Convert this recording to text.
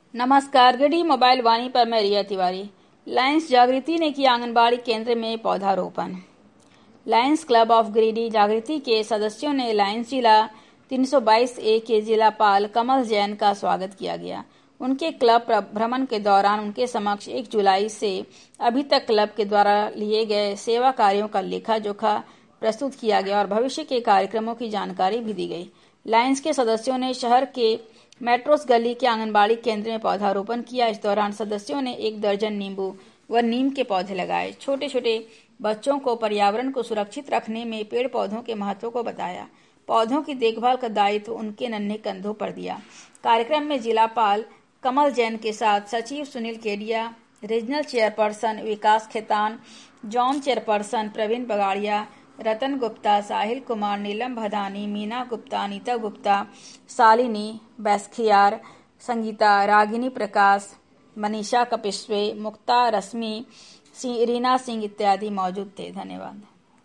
नमस्कार, गिरडी मोबाइल वाणी पर मैं रिया तिवारी। लायंस जागृति ने किया आंगनबाड़ी केंद्र में पौधारोपण। लायंस क्लब ऑफ गिरिडीह जागृति के सदस्यों ने लायंस जिला 322A के जिलापाल कमल जैन का स्वागत किया गया। उनके क्लब भ्रमण के दौरान उनके समक्ष 1 जुलाई से अभी तक क्लब के द्वारा लिए गए सेवा कार्यों का लेखा जोखा प्रस्तुत किया गया और भविष्य के कार्यक्रमों की जानकारी भी दी गई। लायंस के सदस्यों ने शहर के मेट्रोस गली के आंगनबाड़ी केंद्र में पौधारोपण किया। इस दौरान सदस्यों ने 1 दर्जन नींबू व नीम के पौधे लगाए। छोटे छोटे बच्चों को पर्यावरण को सुरक्षित रखने में पेड़ पौधों के महत्व को बताया। पौधों की देखभाल का दायित्व उनके नन्हे कंधों पर दिया। कार्यक्रम में जिलापाल कमल जैन के साथ सचिव Sunil Kedia, regional chairperson Vikas Khetan, zone chairperson Praveen Bagaria, Ratan Gupta, Sahil Kumar, Neelam Bhadani, Meena Gupta, Neeta Gupta, Shalini Baiskhiyar, Sangeeta, Ragini Prakash, Manisha Kapiswe, Mukta, Rashmi, Reena Singh इत्यादि मौजूद थे। धन्यवाद।